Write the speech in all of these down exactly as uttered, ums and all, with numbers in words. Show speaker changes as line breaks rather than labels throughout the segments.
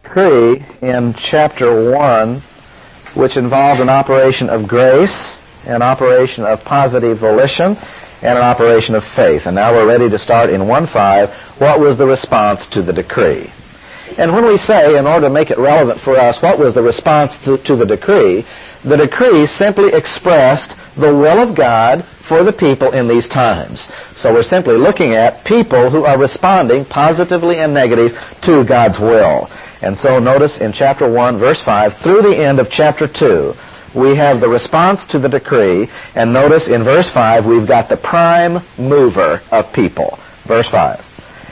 decree in chapter one, which involved an operation of grace, an operation of positive volition, and an operation of faith. And now we're ready to start in one five. What was the response to the decree? And when we say, in order to make it relevant for us, what was the response to, to the decree, the decree simply expressed the will of God for the people in these times. So we're simply looking at people who are responding positively and negative to God's will. And so notice in chapter one, verse five, through the end of chapter two, we have the response to the decree, and notice in verse five, we've got the prime mover of people. Verse five.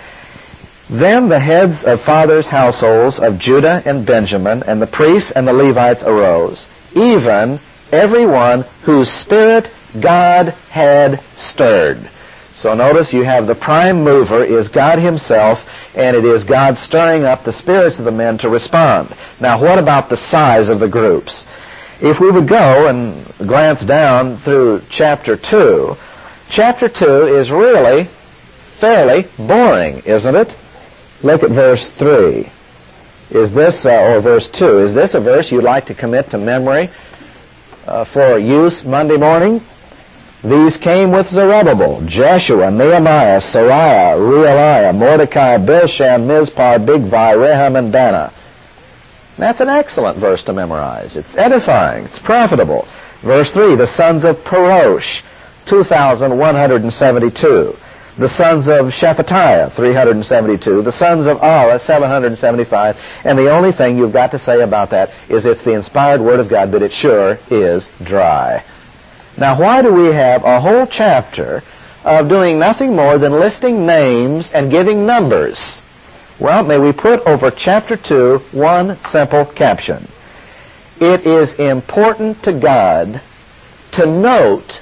Then the heads of fathers' households of Judah and Benjamin, and the priests and the Levites arose, even everyone whose spirit God had stirred. So notice you have the prime mover is God himself, and it is God stirring up the spirits of the men to respond. Now what about the size of the groups? If we would go and glance down through chapter two, chapter two is really fairly boring, isn't it? Look at verse three. Is this, uh, or verse two, is this a verse you'd like to commit to memory uh, for use Monday morning? These came with Zerubbabel, Jeshua, Nehemiah, Sariah, Realiah, Mordecai, Bilshan, Mizpar, Bigvai, Rehum, and Dana. That's an excellent verse to memorize. It's edifying. It's profitable. Verse three, the sons of Parosh, two thousand one hundred seventy-two. The sons of Shephatiah, three hundred seventy-two. The sons of Ara, seven hundred seventy-five. And the only thing you've got to say about that is it's the inspired Word of God, but it sure is dry. Now, why do we have a whole chapter of doing nothing more than listing names and giving numbers? Well, may we put over chapter two one simple caption. It is important to God to note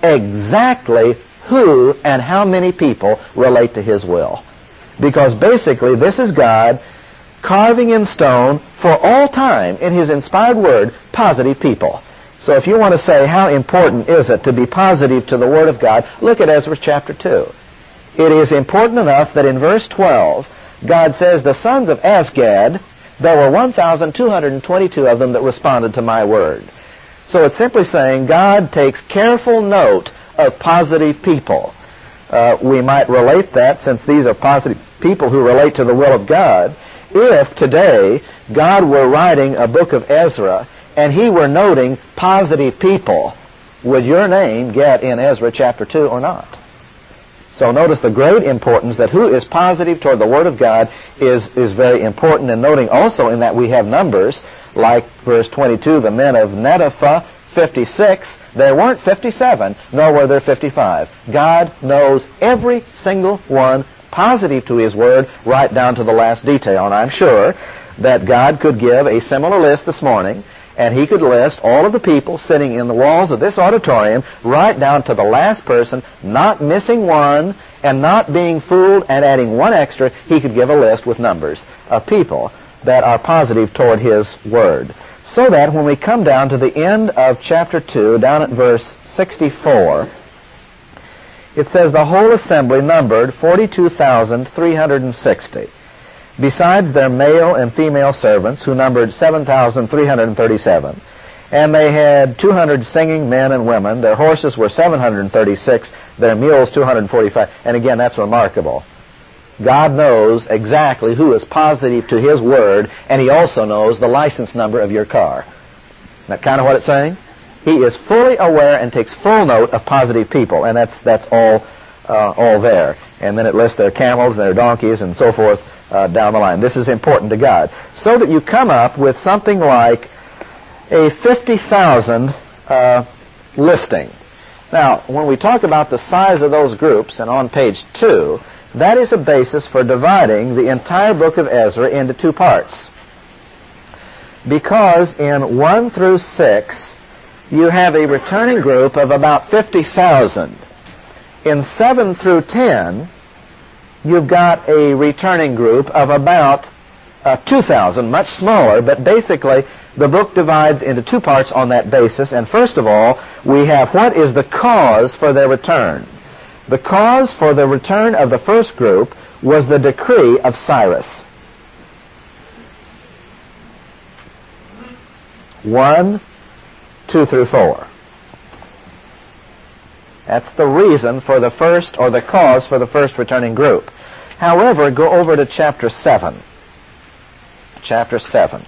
exactly who and how many people relate to His will. Because basically this is God carving in stone for all time in His inspired Word positive people. So if you want to say how important is it to be positive to the Word of God, look at Ezra chapter two. It is important enough that in verse twelve, God says, the sons of Azgad, there were one thousand two hundred twenty-two of them that responded to my word. So it's simply saying God takes careful note of positive people. Uh, we might relate that, since these are positive people who relate to the will of God, if today God were writing a book of Ezra and He were noting positive people, would your name get in Ezra chapter two or not? So notice the great importance that who is positive toward the Word of God is, is very important. And noting also in that we have numbers, like verse twenty-two, the men of Netopha, fifty-six. There weren't fifty-seven, nor were there fifty-five. God knows every single one positive to His Word, right down to the last detail. And I'm sure that God could give a similar list this morning, and He could list all of the people sitting in the walls of this auditorium right down to the last person, not missing one and not being fooled and adding one extra. He could give a list with numbers of people that are positive toward His Word. So that when we come down to the end of chapter two, down at verse sixty-four, it says the whole assembly numbered forty-two thousand three hundred sixty. Besides their male and female servants, who numbered seven thousand three hundred thirty-seven. And they had two hundred singing men and women. Their horses were seven hundred thirty-six, their mules two hundred forty-five. And again, that's remarkable. God knows exactly who is positive to His Word, and He also knows the license number of your car. Isn't that kind of what it's saying? He is fully aware and takes full note of positive people, and that's that's all uh, all there. And then it lists their camels and their donkeys and so forth Uh, down the line. This is important to God. So that you come up with something like a fifty thousand uh, listing. Now, when we talk about the size of those groups, and on page two, that is a basis for dividing the entire book of Ezra into two parts. Because in one through six, you have a returning group of about fifty thousand. In seven through ten, you've got a returning group of about uh, two thousand, much smaller, but basically the book divides into two parts on that basis. And first of all, we have what is the cause for their return. The cause for the return of the first group was the decree of Cyrus. one, two through four. That's the reason for the first, or the cause for the first returning group. However, go over to chapter seven. Chapter seven.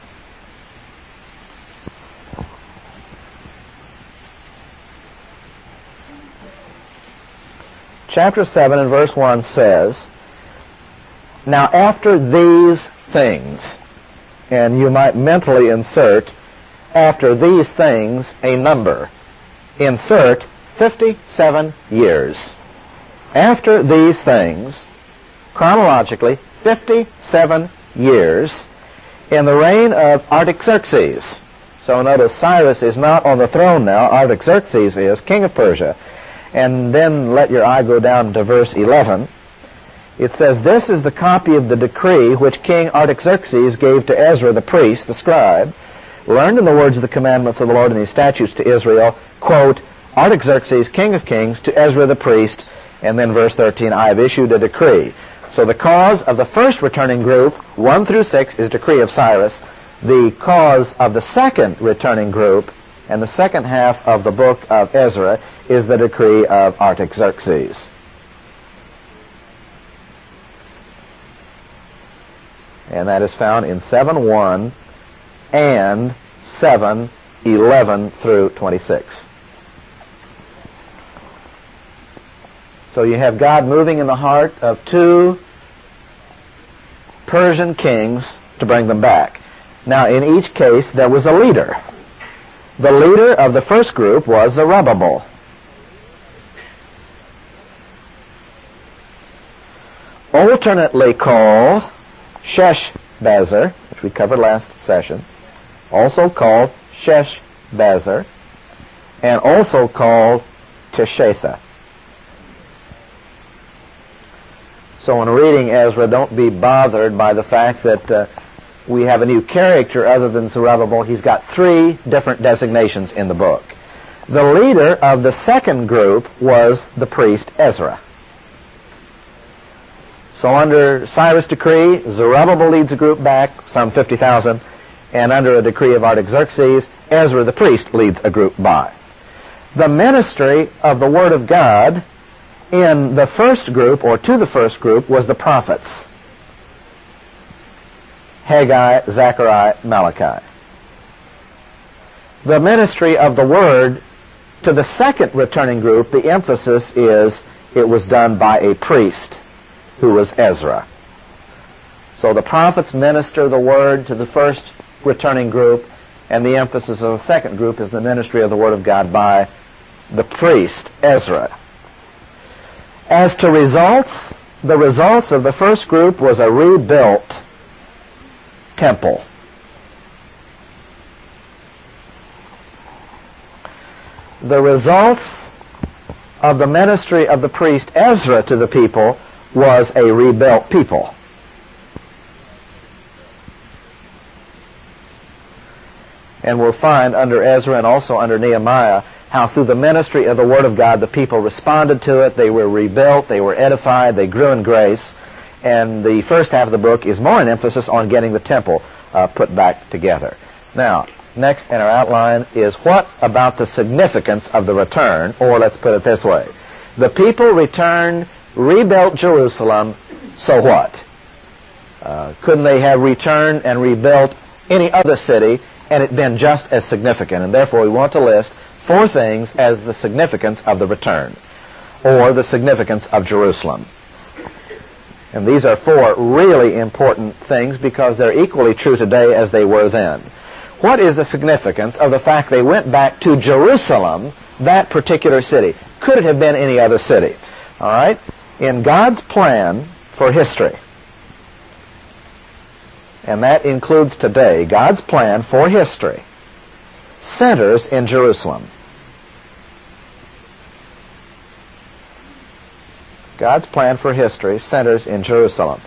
Chapter seven and verse one says, "Now after these things," and you might mentally insert, after these things, a number. Insert fifty-seven years. After these things, chronologically, fifty-seven years, in the reign of Artaxerxes. So notice Cyrus is not on the throne now. Artaxerxes is king of Persia. And then let your eye go down to verse eleven. It says, "This is the copy of the decree which King Artaxerxes gave to Ezra the priest, the scribe, learned in the words of the commandments of the Lord and his statutes to Israel, quote, Artaxerxes, king of kings, to Ezra the priest," and then verse thirteen, "I have issued a decree." So the cause of the first returning group, one through six, is decree of Cyrus. The cause of the second returning group, and the second half of the book of Ezra, is the decree of Artaxerxes. And that is found in seven one and seven eleven through twenty-six. So you have God moving in the heart of two Persian kings to bring them back. Now, in each case, there was a leader. The leader of the first group was Zerubbabel. Alternately called Sheshbazzar, which we covered last session, also called Sheshbazzar, and also called Teshatha. So when reading Ezra, don't be bothered by the fact that uh, we have a new character other than Zerubbabel. He's got three different designations in the book. The leader of the second group was the priest Ezra. So under Cyrus' decree, Zerubbabel leads a group back, some fifty thousand, and under a decree of Artaxerxes, Ezra the priest leads a group by. The ministry of the Word of God in the first group, or to the first group, was the prophets. Haggai, Zechariah, Malachi. The ministry of the Word to the second returning group, the emphasis is it was done by a priest, who was Ezra. So the prophets minister the Word to the first returning group, and the emphasis of the second group is the ministry of the Word of God by the priest, Ezra. As to results, the results of the first group was a rebuilt temple. The results of the ministry of the priest Ezra to the people was a rebuilt people. And we'll find under Ezra and also under Nehemiah how through the ministry of the Word of God the people responded to it, they were rebuilt, they were edified, they grew in grace. And the first half of the book is more an emphasis on getting the temple uh, put back together. Now, next in our outline is what about the significance of the return, or let's put it this way. The people returned, rebuilt Jerusalem, so what? Uh, couldn't they have returned and rebuilt any other city and it been just as significant? And therefore we want to list four things as the significance of the return, or the significance of Jerusalem. And these are four really important things because they're equally true today as they were then. What is the significance of the fact they went back to Jerusalem, that particular city? Could it have been any other city? All right? In God's plan for history, and that includes today, God's plan for history centers in Jerusalem. God's plan for history centers in Jerusalem.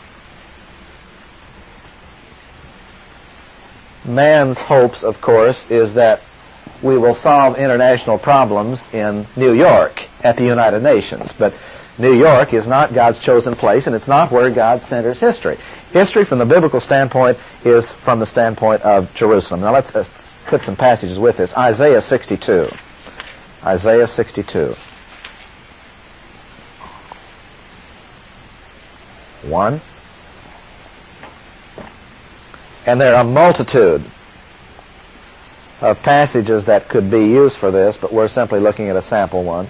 Man's hopes, of course, is that we will solve international problems in New York at the United Nations. But New York is not God's chosen place, and it's not where God centers history. History from the biblical standpoint is from the standpoint of Jerusalem. Now let's uh, put some passages with this. Isaiah sixty-two. Isaiah sixty-two. One. And there are a multitude of passages that could be used for this, but we're simply looking at a sample one.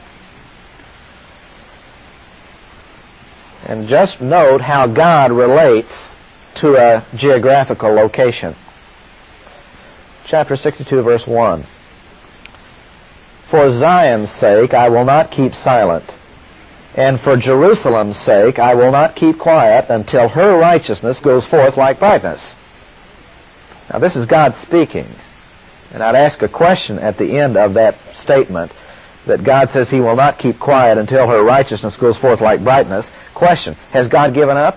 And just note how God relates to a geographical location. Chapter sixty-two, verse one. For Zion's sake I will not keep silent, and for Jerusalem's sake I will not keep quiet until her righteousness goes forth like brightness. Now this is God speaking. And I'd ask a question at the end of that statement, that God says He will not keep quiet until her righteousness goes forth like brightness. Question, has God given up?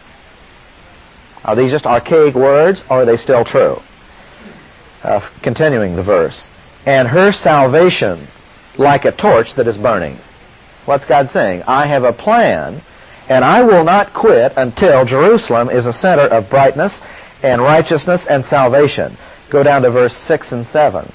Are these just archaic words, or are they still true? Uh, continuing the verse. And her salvation like a torch that is burning. What's God saying? I have a plan, and I will not quit until Jerusalem is a center of brightness and righteousness and salvation. Go down to verse six and seven.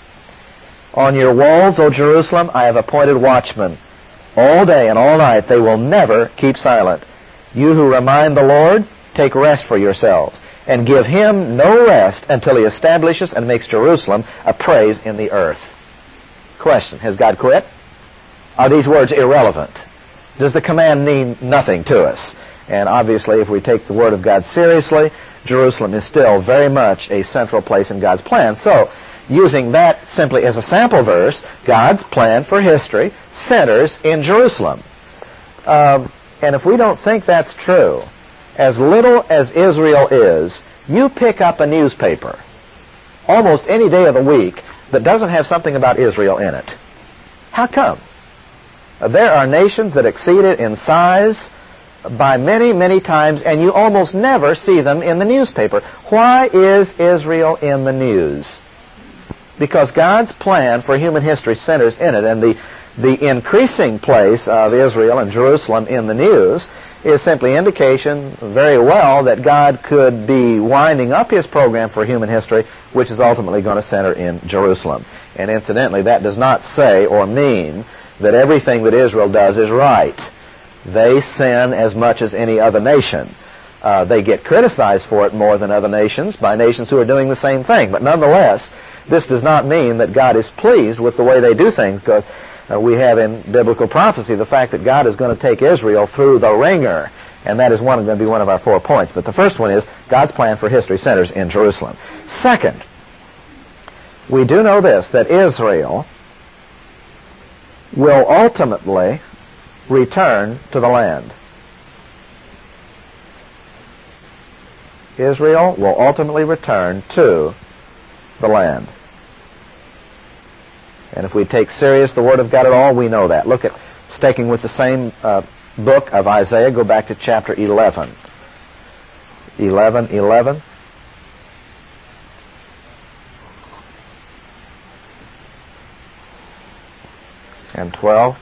On your walls, O Jerusalem, I have appointed watchmen. All day and all night they will never keep silent. You who remind the Lord, take rest for yourselves, and give Him no rest until He establishes and makes Jerusalem a praise in the earth. Question, has God quit? Are these words irrelevant? Does the command mean nothing to us? And obviously, if we take the Word of God seriously, Jerusalem is still very much a central place in God's plan. So, using that simply as a sample verse, God's plan for history centers in Jerusalem. Um, and if we don't think that's true, as little as Israel is, you pick up a newspaper almost any day of the week that doesn't have something about Israel in it. How come? Uh, there are nations that exceed it in size by many, many times, and you almost never see them in the newspaper. Why is Israel in the news? Because God's plan for human history centers in it, and the, the increasing place of Israel and Jerusalem in the news is simply indication very well that God could be winding up His program for human history, which is ultimately going to center in Jerusalem. And incidentally, that does not say or mean that everything that Israel does is right. They sin as much as any other nation. Uh, they get criticized for it more than other nations by nations who are doing the same thing. But nonetheless, this does not mean that God is pleased with the way they do things, because uh, we have in biblical prophecy the fact that God is going to take Israel through the ringer. And that is one, going to be one of our four points. But the first one is God's plan for history centers in Jerusalem. Second, we do know this, that Israel will ultimately return to the land. Israel will ultimately return to the land. And if we take serious the Word of God at all, we know that. Look at, sticking with the same uh, book of Isaiah, go back to chapter eleven. eleven, eleven. And twelve.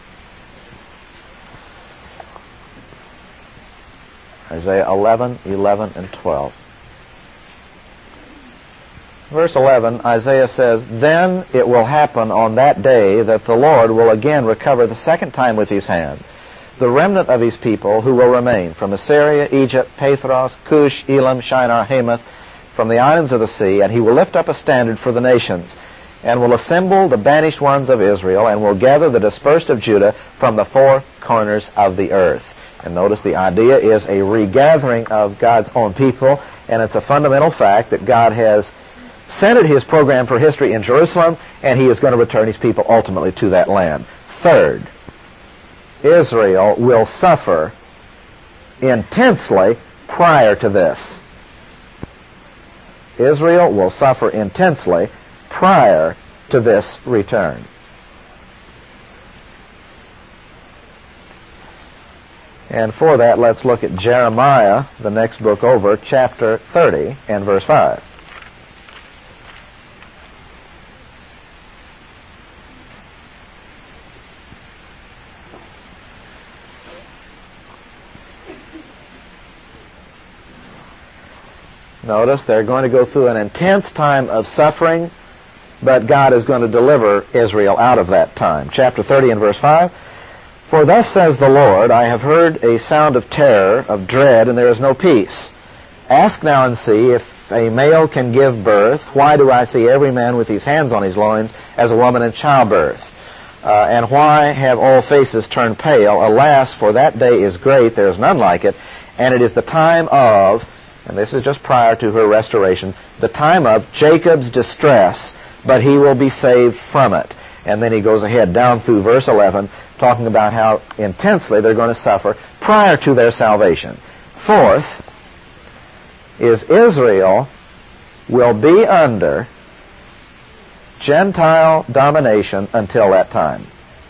Isaiah eleven, eleven, and twelve. Verse eleven, Isaiah says, Then it will happen on that day that the Lord will again recover the second time with His hand the remnant of His people who will remain from Assyria, Egypt, Pathros, Cush, Elam, Shinar, Hamath, from the islands of the sea, and He will lift up a standard for the nations, and will assemble the banished ones of Israel, and will gather the dispersed of Judah from the four corners of the earth. And notice the idea is a regathering of God's own people, and it's a fundamental fact that God has centered His program for history in Jerusalem, and He is going to return His people ultimately to that land. Third, Israel will suffer intensely prior to this. Israel will suffer intensely prior to this return. And for that, let's look at Jeremiah, the next book over, chapter thirty and verse five. Notice they're going to go through an intense time of suffering but God is going to deliver Israel out of that time. Chapter thirty and verse five, "For thus says the Lord, I have heard a sound of terror, of dread, and there is no peace. Ask now and see if a male can give birth. Why do I see every man with his hands on his loins as a woman in childbirth? Uh, and why have all faces turned pale? Alas, for that day is great, there is none like it, and it is the time of," and this is just prior to her restoration, "the time of Jacob's distress, but he will be saved from it." And then he goes ahead down through verse eleven, talking about how intensely they're going to suffer prior to their salvation. Fourth is Israel will be under Gentile domination until that time.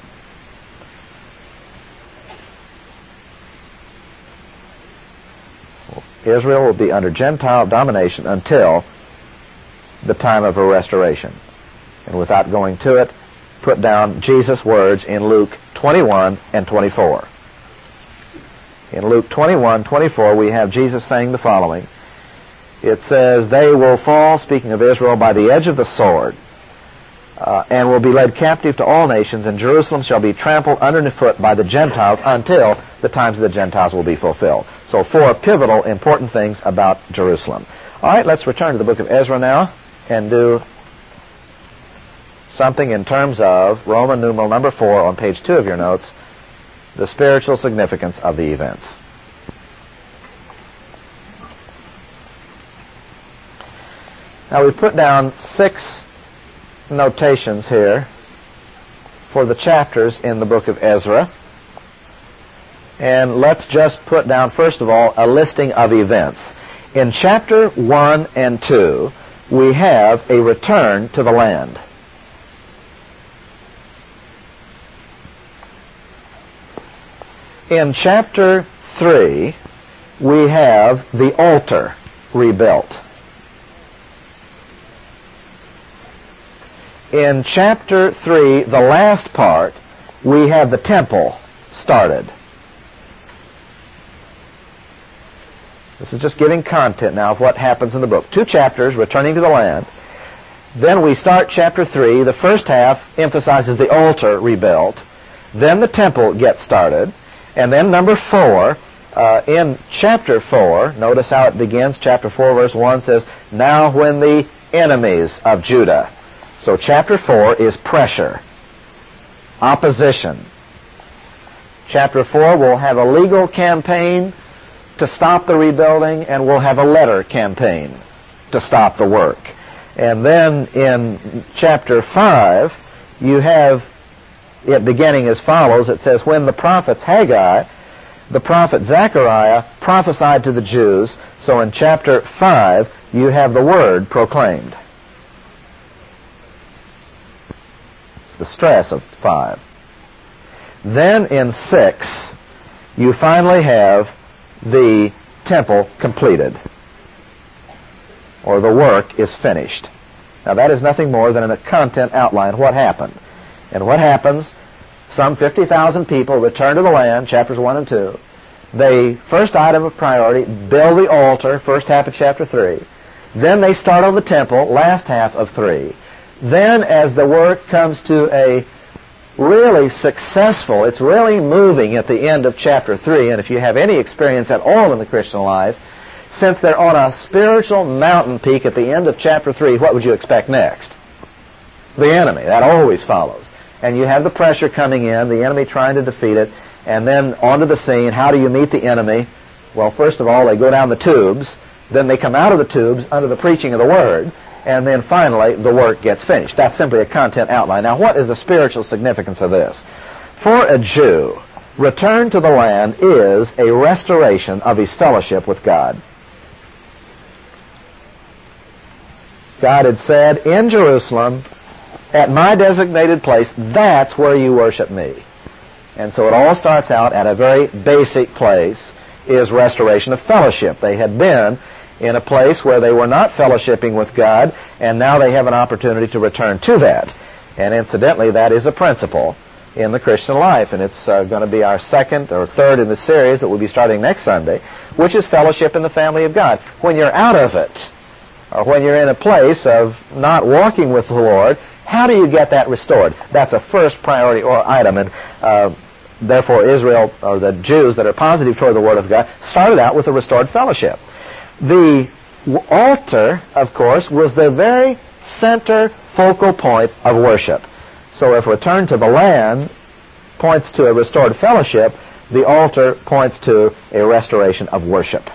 Israel will be under Gentile domination until the time of her restoration. And without going to it, put down Jesus' words in Luke twenty-one and twenty-four. In Luke twenty-one, twenty-four, we have Jesus saying the following. It says, "They will fall," speaking of Israel, "by the edge of the sword, uh, and will be led captive to all nations, and Jerusalem shall be trampled underfoot by the Gentiles until the times of the Gentiles will be fulfilled." So four pivotal, important things about Jerusalem. All right, let's return to the book of Ezra now and do something in terms of Roman numeral number four on page two of your notes, the spiritual significance of the events. Now we put down six notations here for the chapters in the book of Ezra. And let's just put down, first of all, a listing of events. In chapter one and two, we have a return to the land. In chapter three, we have the altar rebuilt. In chapter three, the last part, we have the temple started. This is just giving content now of what happens in the book. Two chapters, returning to the land. Then we start chapter three. The first half emphasizes the altar rebuilt. Then the temple gets started. And then number four, uh, in chapter four, notice how it begins. Chapter four, verse one says, "Now when the enemies of Judah." So chapter four is pressure, opposition. Chapter four will have a legal campaign to stop the rebuilding, and we'll have a letter campaign to stop the work. And then in chapter five, you have it beginning as follows. It says, "When the prophets Haggai, the prophet Zechariah prophesied to the Jews." So in chapter five, you have the word proclaimed. It's the stress of five. Then in six, you finally have the temple completed, or the work is finished. Now that is nothing more than a content outline. What happened? And what happens? Some fifty thousand people return to the land, chapters one and two. They, first item of priority, build the altar, first half of chapter three. Then they start on the temple, last half of three. Then as the work comes to a really successful, it's really moving at the end of chapter three, and if you have any experience at all in the Christian life, since they're on a spiritual mountain peak at the end of chapter three, what would you expect next? The enemy. That always follows. And you have the pressure coming in, the enemy trying to defeat it, and then onto the scene. How do you meet the enemy? Well, first of all, they go down the tubes, then they come out of the tubes under the preaching of the Word, and then finally the work gets finished. That's simply a content outline. Now, what is the spiritual significance of this? For a Jew, return to the land is a restoration of his fellowship with God. God had said, in Jerusalem, at my designated place, that's where you worship me. And so it all starts out at a very basic place, is restoration of fellowship. They had been in a place where they were not fellowshipping with God, and now they have an opportunity to return to that. And incidentally, that is a principle in the Christian life, and it's uh, going to be our second or third in the series that we'll be starting next Sunday, which is fellowship in the family of God. When you're out of it, or when you're in a place of not walking with the Lord, how do you get that restored? That's a first priority or item, and uh, therefore Israel, or the Jews that are positive toward the Word of God, started out with a restored fellowship. The altar, of course, was the very center focal point of worship. So if return to the land points to a restored fellowship, the altar points to a restoration of worship.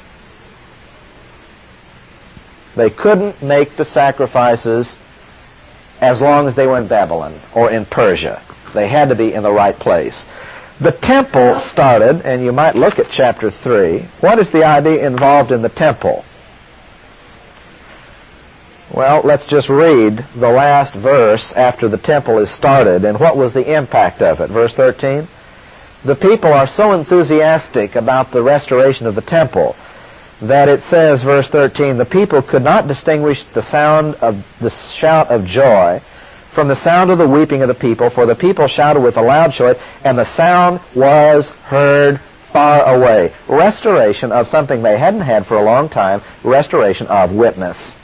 They couldn't make the sacrifices as long as they were in Babylon or in Persia. They had to be in the right place. The temple started, and you might look at chapter three. What is the idea involved in the temple? Well, let's just read the last verse after the temple is started, and what was the impact of it? Verse thirteen. The people are so enthusiastic about the restoration of the temple that it says, verse thirteen, the people could not distinguish the sound of the shout of joy from the sound of the weeping of the people, for the people shouted with a loud shout, and the sound was heard far away. Restoration of something they hadn't had for a long time, restoration of witness.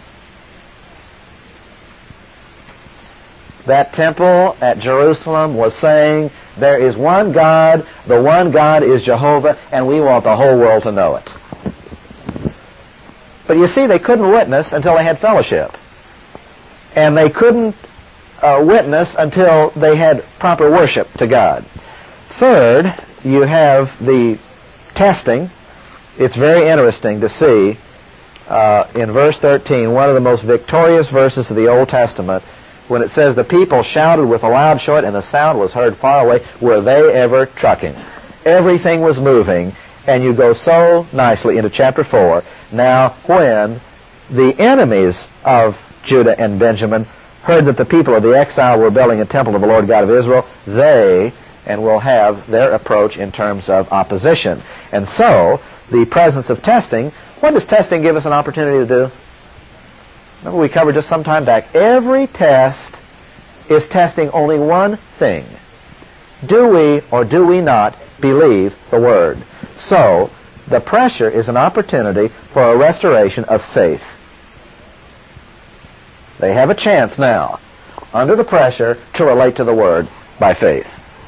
That temple at Jerusalem was saying, there is one God, the one God is Jehovah, and we want the whole world to know it. But you see, they couldn't witness until they had fellowship. And they couldn't uh, witness until they had proper worship to God. Third, you have the testing. It's very interesting to see uh, in verse thirteen, one of the most victorious verses of the Old Testament, when it says the people shouted with a loud shout and the sound was heard far away. Were they ever trucking? Everything was moving. And you go so nicely into chapter four. Now, when the enemies of Judah and Benjamin heard that the people of the exile were building a temple to the Lord God of Israel, they and will have their approach in terms of opposition. And so, the presence of testing, what does testing give us an opportunity to do? Remember we covered just some time back, every test is testing only one thing. Do we or do we not believe the Word? So, the pressure is an opportunity for a restoration of faith. They have a chance now, under the pressure, to relate to the Word by faith.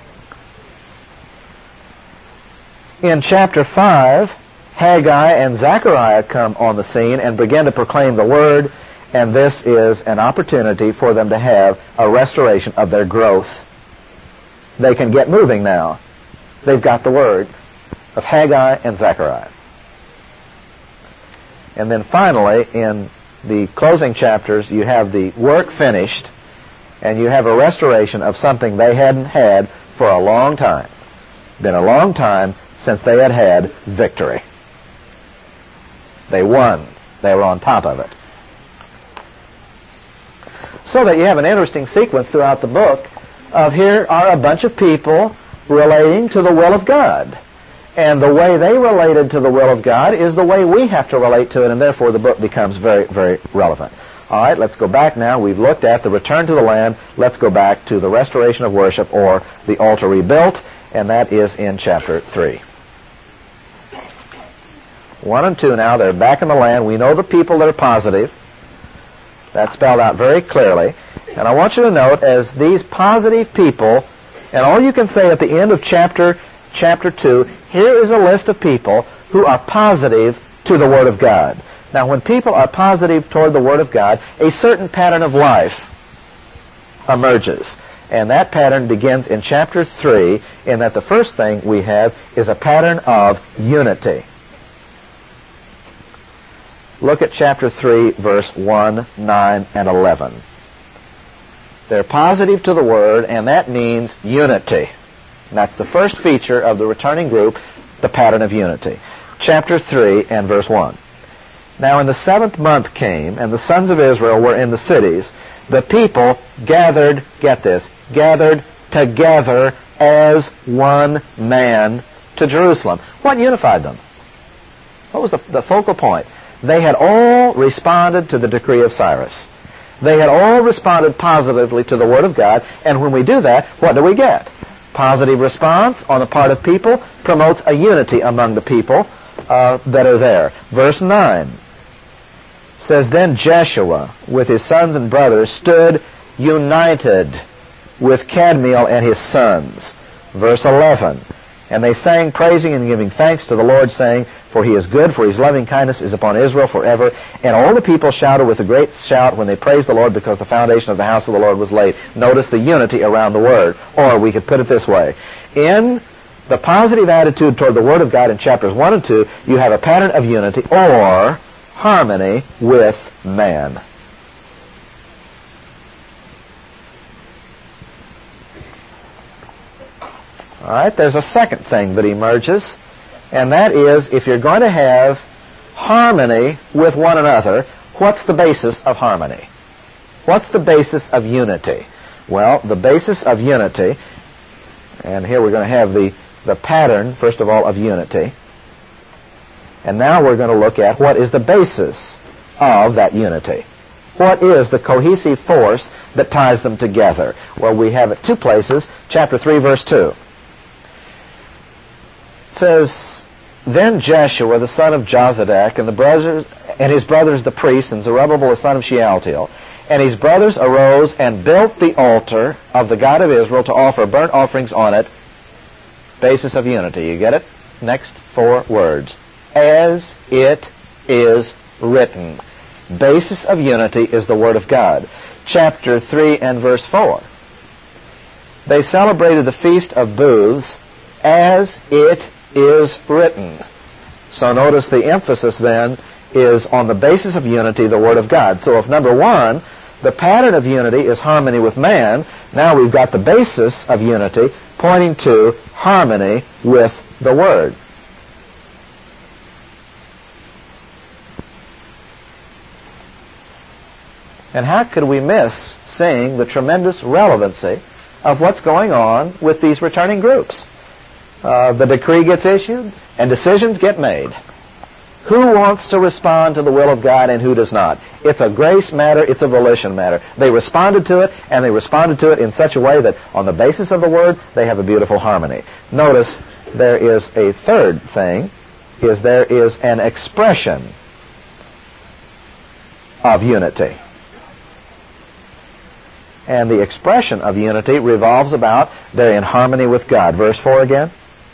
In chapter five, Haggai and Zechariah come on the scene and begin to proclaim the Word, and this is an opportunity for them to have a restoration of their growth. They can get moving now. They've got the Word of Haggai and Zechariah. And then finally, in the closing chapters, you have the work finished, and you have a restoration of something they hadn't had for a long time. Been a long time since they had had victory. They won. They were on top of it. So that you have an interesting sequence throughout the book of here are a bunch of people relating to the will of God. And the way they related to the will of God is the way we have to relate to it, and therefore the book becomes very, very relevant. All right, let's go back now. We've looked at the return to the land. Let's go back to the restoration of worship, or the altar rebuilt, and that is in chapter three. One and two now, they're back in the land. We know the people that are positive. That's spelled out very clearly. And I want you to note, as these positive people, and all you can say at the end of chapter chapter two, here is a list of people who are positive to the Word of God. Now, when people are positive toward the Word of God, a certain pattern of life emerges. And that pattern begins in chapter three, in that the first thing we have is a pattern of unity. Look at chapter three, verse one, nine, and eleven. They're positive to the Word, and that means unity. And that's the first feature of the returning group, the pattern of unity. Chapter three and verse one. Now in the seventh month came, and the sons of Israel were in the cities. The people gathered, get this, gathered together as one man to Jerusalem. What unified them? What was the, the focal point? They had all responded to the decree of Cyrus. They had all responded positively to the Word of God, and when we do that, what do we get? Positive response on the part of people promotes a unity among the people uh, that are there. Verse nine says, then Jeshua with his sons and brothers stood united with Kadmiel and his sons. Verse eleven, and they sang, praising and giving thanks to the Lord, saying, for he is good, for his loving kindness is upon Israel forever. And all the people shouted with a great shout when they praised the Lord, because the foundation of the house of the Lord was laid. Notice the unity around the Word. Or we could put it this way. In the positive attitude toward the Word of God in chapters one and two, you have a pattern of unity or harmony with man. All right, there's a second thing that emerges, and that is, if you're going to have harmony with one another, what's the basis of harmony? What's the basis of unity? Well, the basis of unity, and here we're going to have the, the pattern, first of all, of unity. And now we're going to look at what is the basis of that unity. What is the cohesive force that ties them together? Well, we have it two places. Chapter three, verse two. It says, then Jeshua the son of Jozadak and the brothers and his brothers the priests, and Zerubbabel the son of Shealtiel, and his brothers arose and built the altar of the God of Israel to offer burnt offerings on it. Basis of unity. You get it? Next four words. As it is written. Basis of unity is the Word of God. Chapter three and verse four. They celebrated the Feast of Booths as it is written. So notice the emphasis then is on the basis of unity, the Word of God. So if number one, the pattern of unity is harmony with man, now we've got the basis of unity pointing to harmony with the Word. And how could we miss seeing the tremendous relevancy of what's going on with these returning groups? Uh, the decree gets issued and decisions get made. Who wants to respond to the will of God and who does not? It's a grace matter, it's a volition matter. They responded to it, and they responded to it in such a way that on the basis of the Word, they have a beautiful harmony. Notice there is a third thing, is there is an expression of unity. And the expression of unity revolves about they're in harmony with God. Verse four again.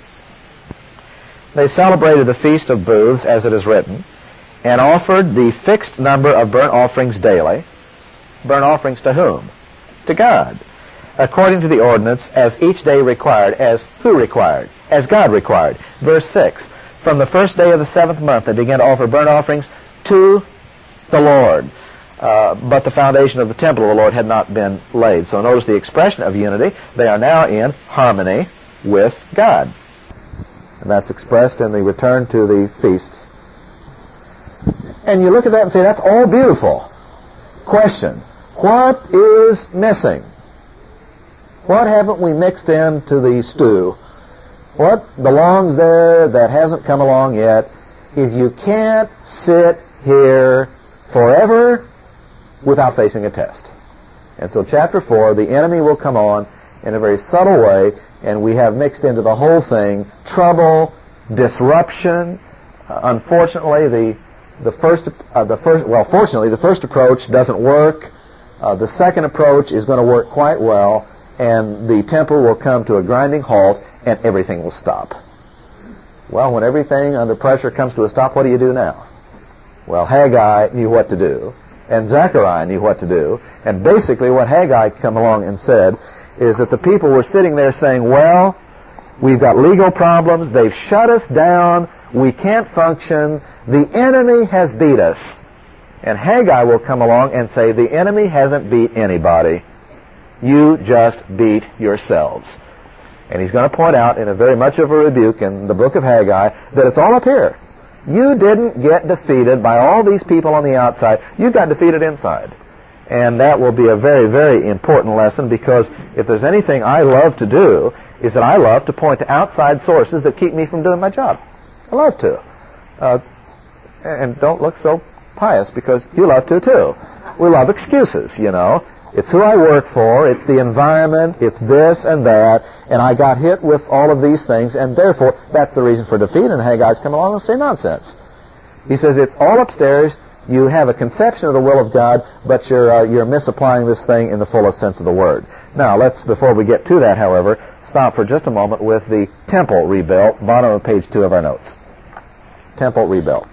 They celebrated the Feast of Booths, as it is written, and offered the fixed number of burnt offerings daily. Burnt offerings to whom? To God. According to the ordinance, as each day required. As who required? As God required. Verse six. From the first day of the seventh month they began to offer burnt offerings to the Lord. Uh, but the foundation of the temple of the Lord had not been laid. So notice the expression of unity. They are now in harmony with God. And that's expressed in the return to the feasts. And you look at that and say, that's all beautiful. Question, what is missing? What haven't we mixed into the stew? What belongs there that hasn't come along yet is you can't sit here forever without facing a test. And so chapter four, the enemy will come on in a very subtle way, and we have mixed into the whole thing trouble, disruption. Uh, unfortunately, the the first uh, the first well, fortunately, the first approach doesn't work. Uh, the second approach is going to work quite well, and the temple will come to a grinding halt, and everything will stop. Well, when everything under pressure comes to a stop, what do you do now? Well, Haggai knew what to do, and Zechariah knew what to do, and basically what Haggai come along and said is that the people were sitting there saying, well, we've got legal problems, they've shut us down, we can't function, the enemy has beat us. And Haggai will come along and say, the enemy hasn't beat anybody. You just beat yourselves. And he's going to point out in a very much of a rebuke in the book of Haggai that it's all up here. You didn't get defeated by all these people on the outside. You got defeated inside. And that will be a very, very important lesson, because if there's anything I love to do, is that I love to point to outside sources that keep me from doing my job. I love to. Uh, and don't look so pious, because you love to too. We love excuses, you know. It's who I work for, it's the environment, it's this and that, and I got hit with all of these things, and therefore that's the reason for defeat. And Haggai's come along and say nonsense. He says it's all upstairs, You have a conception of the will of God, but you're, uh, you're misapplying this thing in the fullest sense of the word. Now, let's, before we get to that, however, stop for just a moment with the temple rebuilt, bottom of page two of our notes. Temple rebuilt.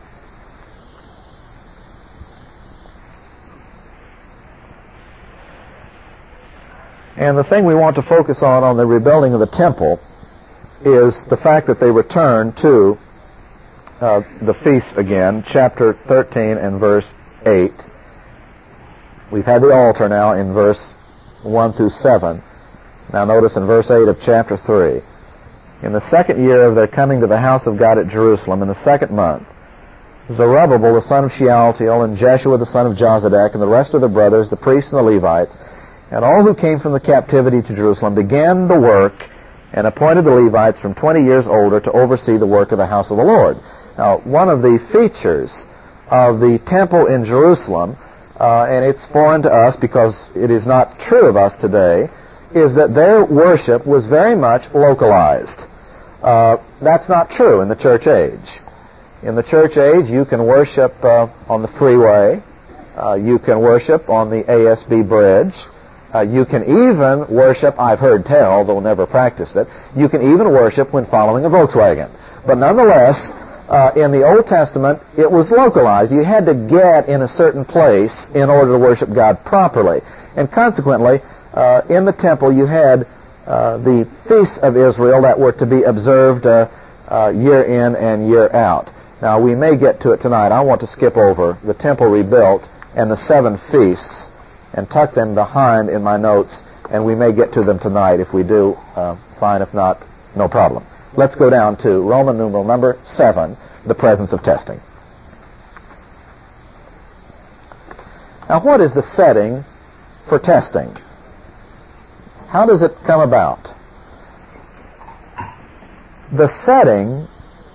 And the thing we want to focus on on the rebuilding of the temple is the fact that they return to uh, the feasts again, chapter thirteen and verse eight. We've had the altar now in verse one through seven. Now notice in verse eight of chapter three. In the second year of their coming to the house of God at Jerusalem, in the second month, Zerubbabel the son of Shealtiel and Jeshua the son of Jozadak and the rest of the brothers, the priests and the Levites, and all who came from the captivity to Jerusalem began the work and appointed the Levites from twenty years older to oversee the work of the house of the Lord. Now, one of the features of the temple in Jerusalem, uh, and it's foreign to us because it is not true of us today, is that their worship was very much localized. Uh, that's not true in the church age. In the church age, you can worship uh, on the freeway. Uh, you can worship on the A S B bridge. Uh, you can even worship, I've heard tell, though never practiced it, you can even worship when following a Volkswagen. But nonetheless, uh, in the Old Testament, it was localized. You had to get in a certain place in order to worship God properly. And consequently, uh, in the temple you had uh, the feasts of Israel that were to be observed uh, uh, year in and year out. Now, we may get to it tonight. I want to skip over the temple rebuilt and the seven feasts and tuck them behind in my notes, and we may get to them tonight. If we do, uh, fine. If not, no problem. Let's go down to Roman numeral number seven, the presence of testing. Now, what is the setting for testing? How does it come about? The setting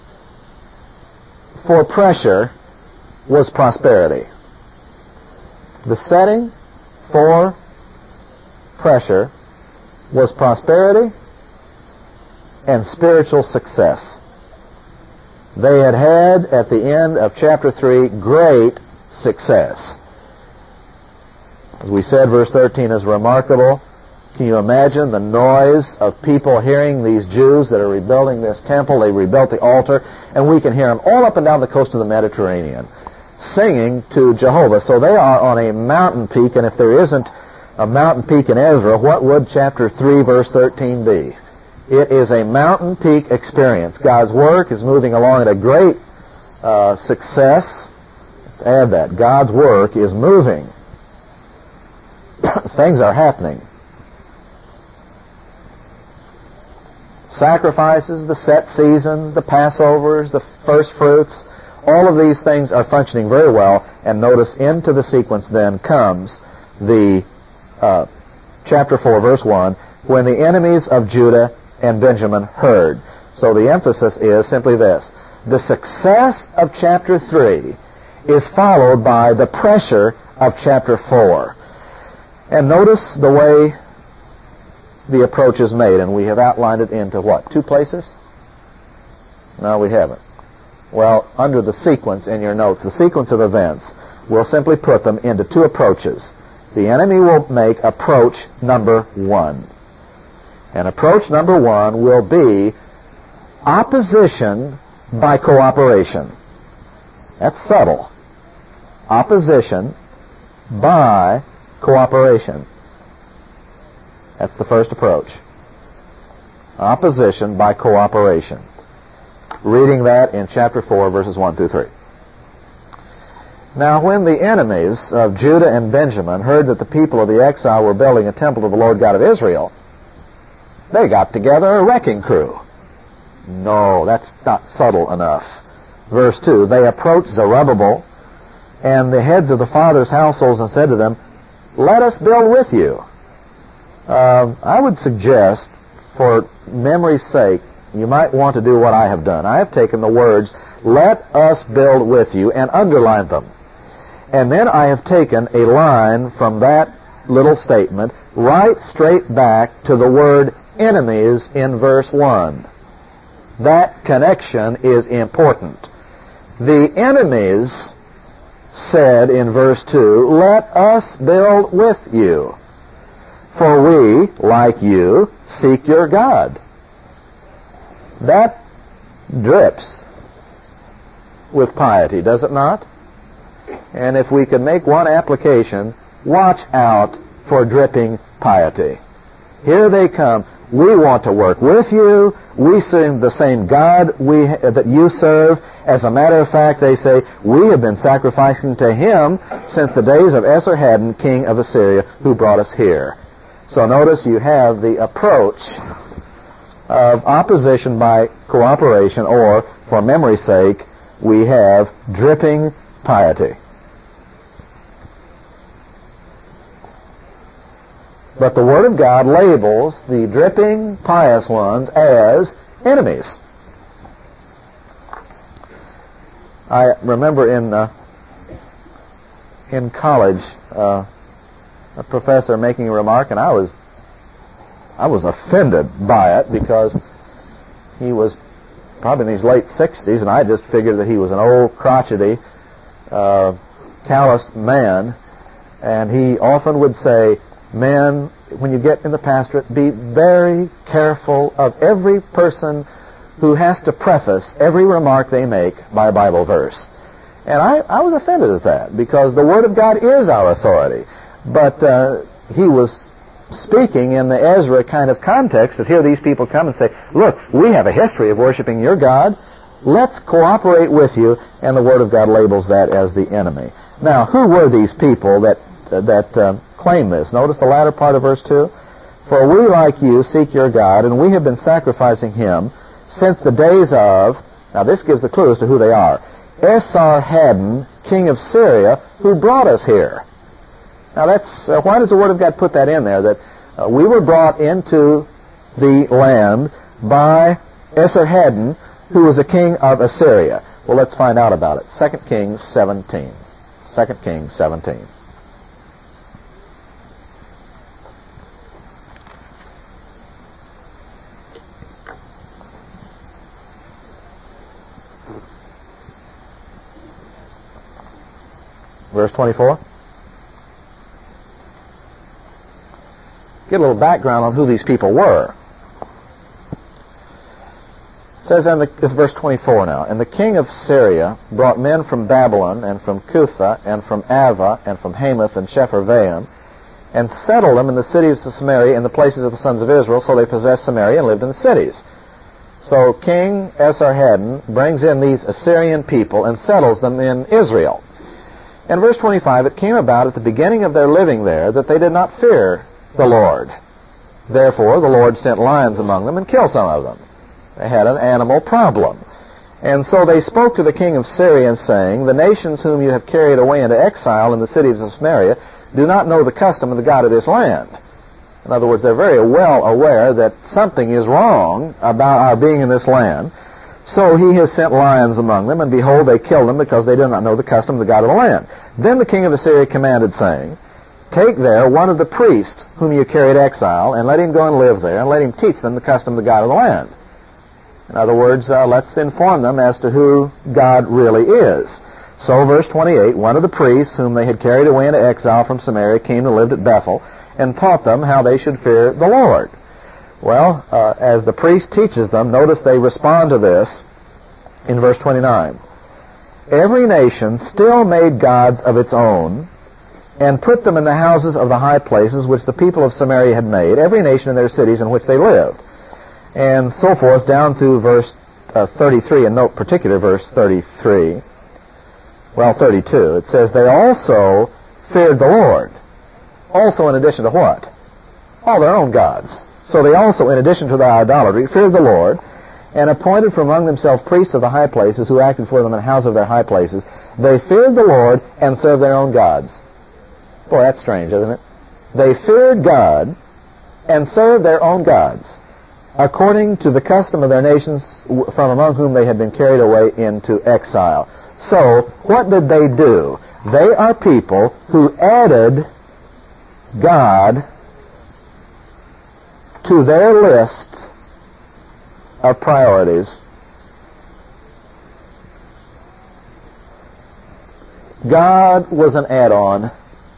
for pressure was prosperity. The setting for pressure was prosperity and spiritual success. They had had, at the end of chapter three, great success. As we said, verse thirteen is remarkable. Can you imagine the noise of people hearing these Jews that are rebuilding this temple? They rebuilt the altar, and we can hear them all up and down the coast of the Mediterranean singing to Jehovah. So they are on a mountain peak, and if there isn't a mountain peak in Ezra, what would chapter three, verse thirteen be? It is a mountain peak experience. God's work is moving along at a great uh, success. Let's add that. God's work is moving. Things are happening. Sacrifices, the set seasons, the Passovers, the first fruits, all of these things are functioning very well. And notice into the sequence then comes the uh, chapter four, verse one, when the enemies of Judah and Benjamin heard. So the emphasis is simply this. The success of chapter three is followed by the pressure of chapter four. And notice the way the approach is made, and we have outlined it into what? Two places? No, we haven't. Well, under the sequence in your notes, the sequence of events, we'll simply put them into two approaches. The enemy will make approach number one. And approach number one will be opposition by cooperation. That's subtle. Opposition by cooperation. That's the first approach. Opposition by cooperation. Reading that in chapter four, verses one through three. Now, when the enemies of Judah and Benjamin heard that the people of the exile were building a temple to the Lord God of Israel, they got together a wrecking crew. No, that's not subtle enough. Verse two, they approached Zerubbabel and the heads of the fathers' households and said to them, let us build with you. Uh, I would suggest, for memory's sake, you might want to do what I have done. I have taken the words, let us build with you, and underlined them. And then I have taken a line from that little statement right straight back to the word enemies in verse one. That connection is important. The enemies said in verse two, let us build with you, for we, like you, seek your God. That drips with piety, does it not? And if we could make one application, watch out for dripping piety. Here they come. We want to work with you. We serve the same God we, that you serve. As a matter of fact, they say, we have been sacrificing to him since the days of Esarhaddon, king of Assyria, who brought us here. So notice you have the approach of opposition by cooperation, or, for memory's sake, we have dripping piety. But the Word of God labels the dripping, pious ones as enemies. I remember in uh, in college uh, a professor making a remark, and I was I was offended by it because he was probably in his late sixties, and I just figured that he was an old, crotchety, uh, calloused man, and he often would say, men, when you get in the pastorate, be very careful of every person who has to preface every remark they make by a Bible verse. And I, I was offended at that, because the Word of God is our authority. But uh, he was speaking in the Ezra kind of context, that here these people come and say, look, we have a history of worshiping your God. Let's cooperate with you. And the Word of God labels that as the enemy. Now, who were these people that uh, that uh, claim this? Notice the latter part of verse two. For we, like you, seek your God, and we have been sacrificing him since the days of, now this gives the clue as to who they are, Esarhaddon, king of Syria, who brought us here. Now that's, uh, why does the Word of God put that in there? That uh, we were brought into the land by Esarhaddon, who was a king of Assyria. Well, let's find out about it. Second Kings seventeen. Second Kings seventeen. Verse twenty-four. Get a little background on who these people were. It says in the, it's verse twenty-four now, and the king of Syria brought men from Babylon, and from Cutha, and from Ava, and from Hamath, and Shephervaim, and settled them in the cities of Samaria, in the places of the sons of Israel, so they possessed Samaria and lived in the cities. So King Esarhaddon brings in these Assyrian people and settles them in Israel. In verse twenty-five, it came about at the beginning of their living there that they did not fear the Lord. Therefore the Lord sent lions among them and killed some of them. They had an animal problem. And so they spoke to the king of Syria, saying, the nations whom you have carried away into exile in the cities of Samaria do not know the custom of the God of this land. In other words, they're very well aware that something is wrong about our being in this land. So he has sent lions among them, and behold, they killed them, because they do not know the custom of the God of the land. Then the king of Assyria commanded, saying, take there one of the priests whom you carried exile, and let him go and live there, and let him teach them the custom of the God of the land. In other words, uh, let's inform them as to who God really is. So, verse twenty-eight, one of the priests whom they had carried away into exile from Samaria came and lived at Bethel, and taught them how they should fear the Lord. Well, uh, as the priest teaches them, notice they respond to this in verse twenty-nine. Every nation still made gods of its own, and put them in the houses of the high places which the people of Samaria had made, every nation in their cities in which they lived. And so forth down through verse uh, thirty-three, and note particular verse thirty-three. Well, thirty-two. It says, they also feared the Lord. Also in addition to what? All their own gods. So they also, in addition to their idolatry, feared the Lord, and appointed from among themselves priests of the high places, who acted for them in the house of their high places. They feared the Lord and served their own gods. Boy, that's strange, isn't it? They feared God and served their own gods, according to the custom of their nations from among whom they had been carried away into exile. So, what did they do? They are people who added God to their list of priorities. God was an add-on.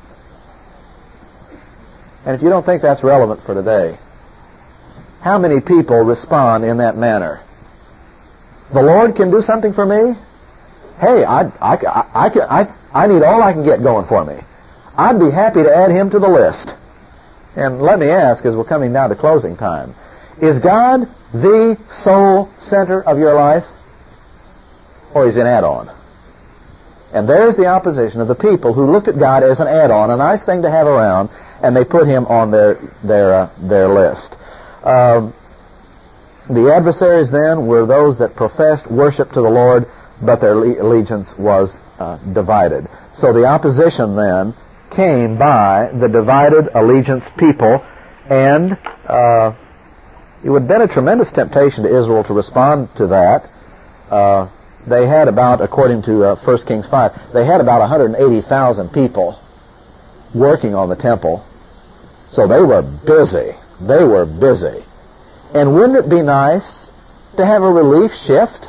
And if you don't think that's relevant for today, how many people respond in that manner? The Lord can do something for me? Hey, I, I, I, I, can, I, I need all I can get going for me. I'd be happy to add him to the list. And let me ask, as we're coming down to closing time, is God the sole center of your life? Or is he an add-on? And there's the opposition of the people who looked at God as an add-on, a nice thing to have around, and they put him on their their uh, their list. Um, the adversaries then were those that professed worship to the Lord, but their allegiance was uh, divided. So the opposition then came by the divided allegiance people, and uh, it would have been a tremendous temptation to Israel to respond to that. Uh, they had about, according to uh, First Kings five, they had about one hundred eighty thousand people working on the temple. So they were busy. They were busy. And wouldn't it be nice to have a relief shift?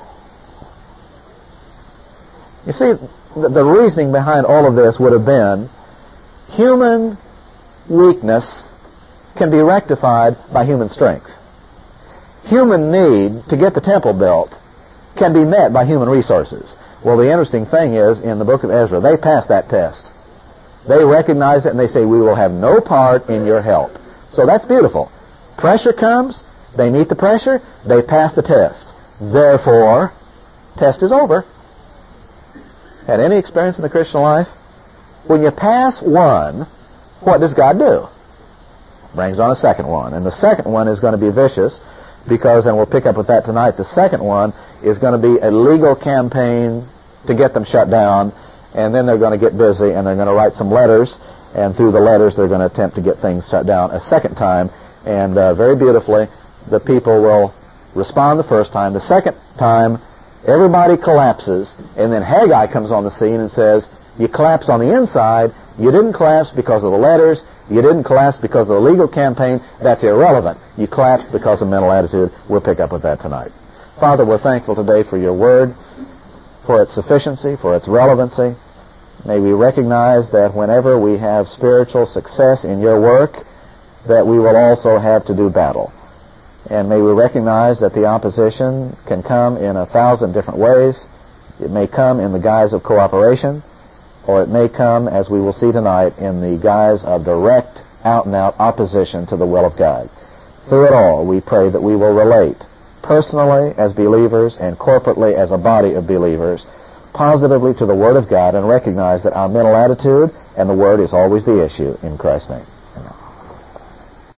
You see, the, the reasoning behind all of this would have been human weakness can be rectified by human strength. Human need to get the temple built can be met by human resources. Well, the interesting thing is, in the book of Ezra, they passed that test. They recognize it and they say, we will have no part in your help. So that's beautiful. Pressure comes, they meet the pressure, they pass the test. Therefore, test is over. Had any experience in the Christian life? When you pass one, what does God do? Brings on a second one. And the second one is going to be vicious because, and we'll pick up with that tonight, the second one is going to be a legal campaign to get them shut down. And then they're going to get busy and they're going to write some letters, and through the letters they're going to attempt to get things shut down a second time. And uh, very beautifully, the people will respond the first time. The second time, everybody collapses, and then Haggai comes on the scene and says, you collapsed on the inside, you didn't collapse because of the letters, you didn't collapse because of the legal campaign, that's irrelevant. You collapsed because of mental attitude. We'll pick up with that tonight. Father, we're thankful today for your word, for its sufficiency, for its relevancy. May we recognize that whenever we have spiritual success in your work, that we will also have to do battle. And may we recognize that the opposition can come in a thousand different ways. It may come in the guise of cooperation, or it may come, as we will see tonight, in the guise of direct, out-and-out opposition to the will of God. Through it all, we pray that we will relate personally as believers and corporately as a body of believers positively to the Word of God and recognize that our mental attitude and the Word is always the issue. In Christ's name.